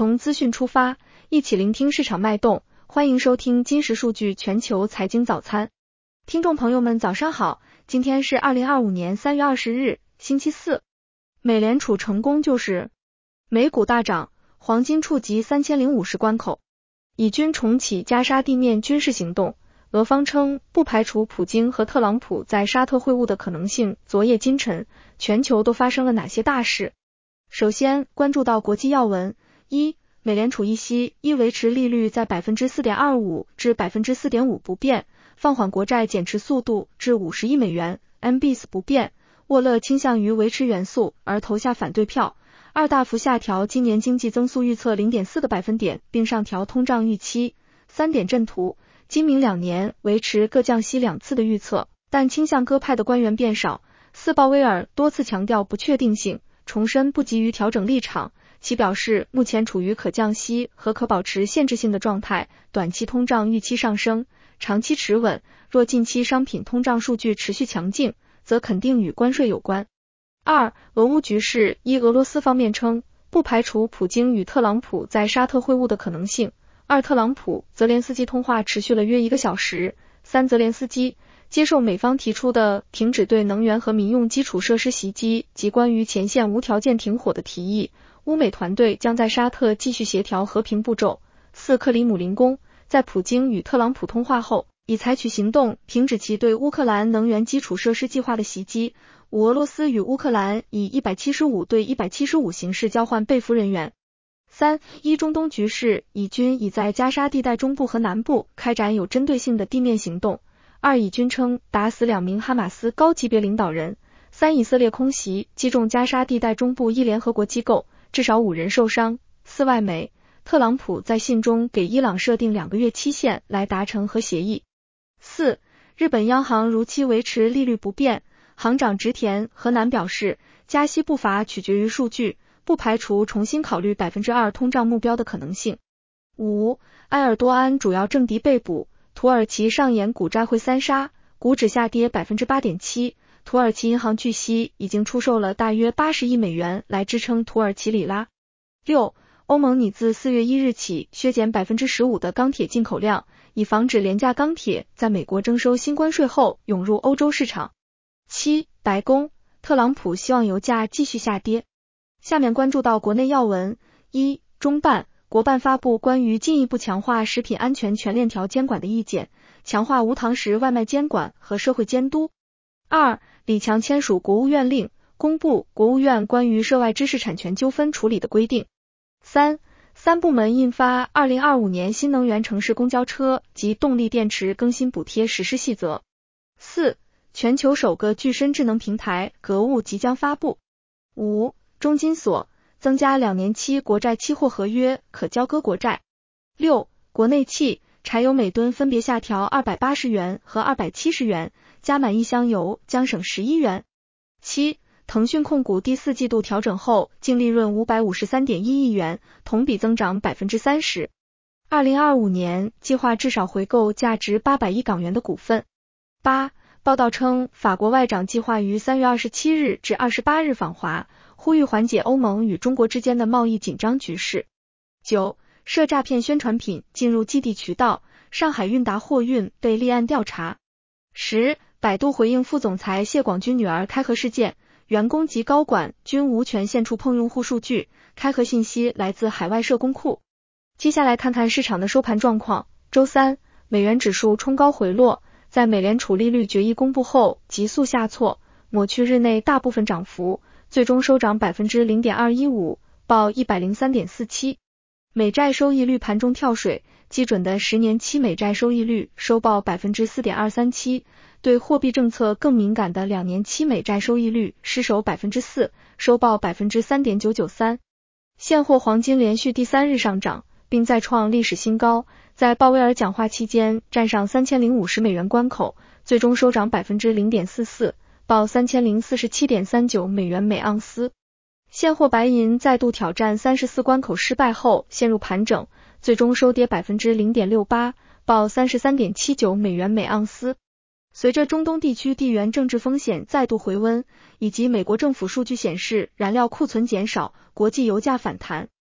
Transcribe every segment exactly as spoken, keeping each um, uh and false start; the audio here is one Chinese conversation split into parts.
从资讯出发，一起聆听市场脉动。欢迎收听金石数据全球财经早餐。听众朋友们早上好，今天是二零二五年三月二十日，星期四。美联储成功救市，美股大涨，黄金触及三千零五十关口。以军重启加沙地面军事行动，俄方称不排除普京和特朗普在沙特会晤的可能性。昨夜今晨，全球都发生了哪些大事？首先关注到国际要闻。一、美联储议息，一维持利率在 百分之四点二五 至 百分之四点五 不变，放缓国债减持速度至五十亿美元 M B S 不变。沃勒倾向于维持原速而投下反对票。二、大幅下调今年经济增速预测 零点四个百分点，并上调通胀预期。三点阵图，今明两年维持各降息两次的预测，但倾向鸽派的官员变少。四、鲍威尔多次强调不确定性，重申不急于调整立场，其表示目前处于可降息和可保持限制性的状态，短期通胀预期上升，长期持稳，若近期商品通胀数据持续强劲，则肯定与关税有关。二、俄乌局势，一、俄罗斯方面称不排除普京与特朗普在沙特会晤的可能性。二、特朗普泽连斯基通话持续了约一个小时。三、泽连斯基接受美方提出的停止对能源和民用基础设施袭击及关于前线无条件停火的提议，乌美团队将在沙特继续协调和平步骤。四、克里姆林宫在普京与特朗普通话后，已采取行动停止其对乌克兰能源基础设施计划的袭击。五、俄罗斯与乌克兰以一百七十五对一百七十五形式交换被俘人员。三、一、中东局势，以军已在加沙地带中部和南部开展有针对性的地面行动。二、以军称打死两名哈马斯高级别领导人。三、以色列空袭击中加沙地带中部一联合国机构，至少五人受伤。四、外媒，特朗普在信中给伊朗设定两个月期限来达成核协议。四、日本央行如期维持利率不变，行长植田和南表示，加息步伐取决于数据，不排除重新考虑 百分之二 通胀目标的可能性。五、埃尔多安主要政敌被捕，土耳其上演股债汇三杀，股指下跌 百分之八点七， 土耳其银行据悉已经出售了大约八十亿美元来支撑土耳其里拉。六、欧盟拟自四月一日起削减 百分之十五 的钢铁进口量，以防止廉价钢铁在美国征收新关税后涌入欧洲市场。七、白宫，特朗普希望油价继续下跌。下面关注到国内要闻。一、中办，国办发布关于进一步强化食品安全全链条监管的意见，强化无堂食外卖监管和社会监督。二、李强签署国务院令，公布国务院关于涉外知识产权纠纷处理的规定。三、三部门印发二零二五年新能源城市公交车及动力电池更新补贴实施细则。四、全球首个具身智能平台格物即将发布。五、中金所增加两年期国债期货合约可交割国债。六、国内汽柴油每吨分别下调二百八十元和二百七十元，加满一箱油将省十一元。七、腾讯控股第四季度调整后净利润 五百五十三点一亿元，同比增长 百分之三十。二零二五年计划至少回购价值八百亿港元的股份。八、报道称，法国外长计划于三月二十七日至二十八日访华，呼吁缓解欧盟与中国之间的贸易紧张局势。九、涉诈骗宣传品进入寄递渠道，上海韵达货运被立案调查。十、百度回应副总裁谢广军女儿开盒事件，员工及高管均无权线触碰用户数据，开盒信息来自海外社工库。接下来看看市场的收盘状况。周三，美元指数冲高回落，在美联储利率决议公布后急速下挫，抹去日内大部分涨幅，最终收涨 百分之零点二一五， 报 一百零三点四七。美债收益率盘中跳水，基准的十年期美债收益率收报 百分之四点二三七， 对货币政策更敏感的两年期美债收益率失守 百分之四， 收报 百分之三点九九三。现货黄金连续第三日上涨，并再创历史新高，在鲍威尔讲话期间站上三千零五十美元关口，最终收涨 百分之零点四四， 报 三千零四十七点三九美元每盎司。现货白银再度挑战三十四关口失败后陷入盘整，最终收跌 百分之零点六八， 报 三十三点七九美元每盎司。随着中东地区地缘政治风险再度回温，以及美国政府数据显示燃料库存减少，国际油价反弹。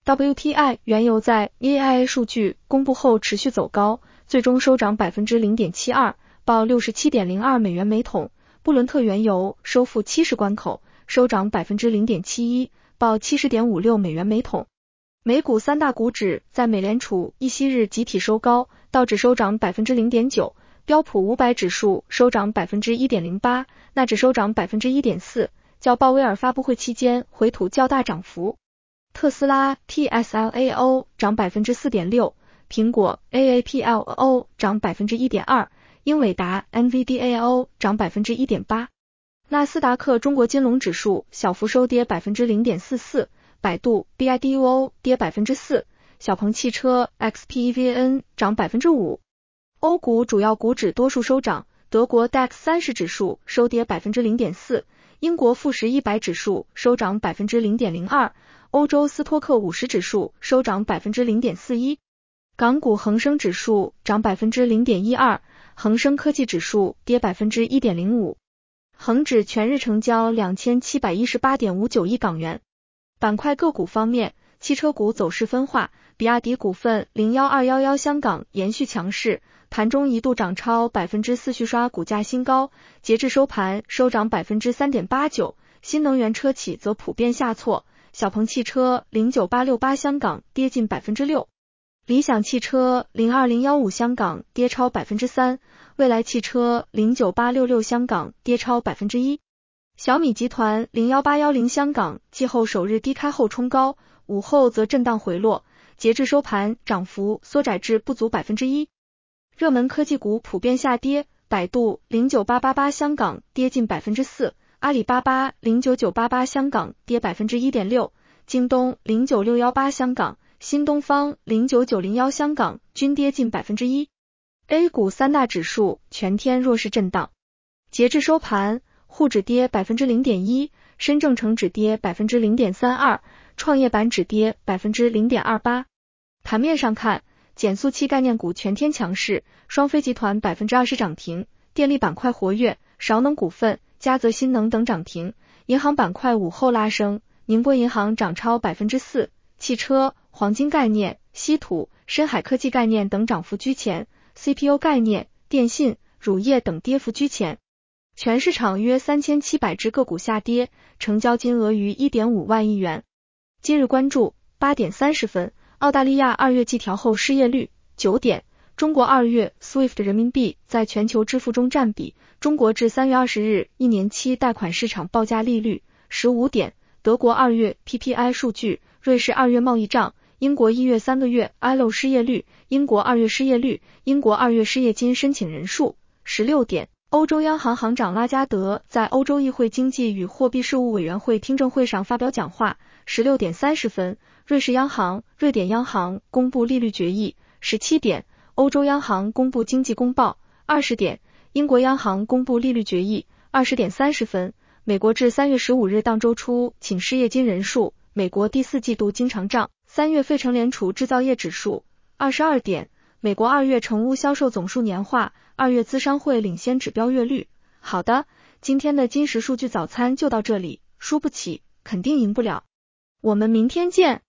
W T I 原油在 E I A 数据公布后持续走高，最终收涨 百分之零点七二， 报 六十七点零二美元每桶。布伦特原油收复七十关口，收涨 百分之零点七一， 报 七十点五六美元每桶。美股三大股指在美联储议息日集体收高，道指收涨 百分之零点九， 标普五百指数收涨 百分之一点零八， 纳指收涨 百分之一点四， 较鲍威尔发布会期间回吐较大涨幅。特斯拉 T S L A O 涨 百分之四点六， 苹果 A A P L O 涨 百分之一点二， 英伟达 N V D A O 涨 百分之一点八。 纳斯达克中国金龙指数小幅收跌 百分之零点四四， 百度 B I D U O 跌 百分之四， 小鹏汽车 X P E V N 涨 百分之五。 欧股主要股指多数收涨，德国 D A X 三十指数收跌 百分之零点四， 英国富时一百指数收涨 百分之零点零二，欧洲斯托克五十指数收涨 百分之零点四一， 港股恒生指数涨 百分之零点一二， 恒生科技指数跌 百分之一点零五， 恒指全日成交 两千七百一十八点五九亿港元。板块个股方面，汽车股走势分化，比亚迪股份零一二一一香港延续强势，盘中一度涨超 百分之四 续刷股价新高，截至收盘收涨 百分之三点八九， 新能源车企则普遍下挫，小鹏汽车零九八六八香港跌近 百分之六， 理想汽车零二零一五香港跌超 百分之三， 蔚来汽车零九八六六香港跌超 百分之一， 小米集团零一八一零香港季后首日低开后冲高，午后则震荡回落，截至收盘涨幅缩窄至不足 百分之一。 热门科技股普遍下跌，百度零九八八八香港跌近 百分之四，阿里巴巴零九九八八香港跌 百分之一点六， 京东零九六一八香港、新东方零九九零一香港均跌近 百分之一。 A 股三大指数全天弱势震荡，截至收盘，沪指跌 百分之零点一， 深证成指跌 百分之零点三二， 创业板指跌 百分之零点二八。 盘面上看，减速器概念股全天强势，双飞集团 百分之二十 涨停，电力板块活跃，韶能股份、嘉泽新能等涨停，银行板块午后拉升，宁波银行涨超 百分之四， 汽车、黄金概念、稀土、深海科技概念等涨幅居前， C P U 概念、电信、乳业等跌幅居前。全市场约三千七百只个股下跌，成交金额逾 一点五万亿元。今日关注八点三十分，澳大利亚二月季调后失业率。九点，中国二月 S W I F T 人民币在全球支付中占比。中国至三月二十日一年期贷款市场报价利率。十五点，德国二月 P P I 数据，瑞士二月贸易账，英国一月三个月 I L O 失业率，英国二月失业率，英国二月失业金申请人数。十六点，欧洲央行行长拉加德在欧洲议会经济与货币事务委员会听证会上发表讲话。十六点三十分，瑞士央行、瑞典央行公布利率决议。十七点，欧洲央行公布经济公报。二十点，英国央行公布利率决议。二十点三十分，美国至三月十五日当周初请失业金人数，美国第四季度经常账，三月费城联储制造业指数。二十二点，美国二月成屋销售总数年化，二月资商会领先指标月率。好的，今天的金石数据早餐就到这里，输不起，肯定赢不了。我们明天见。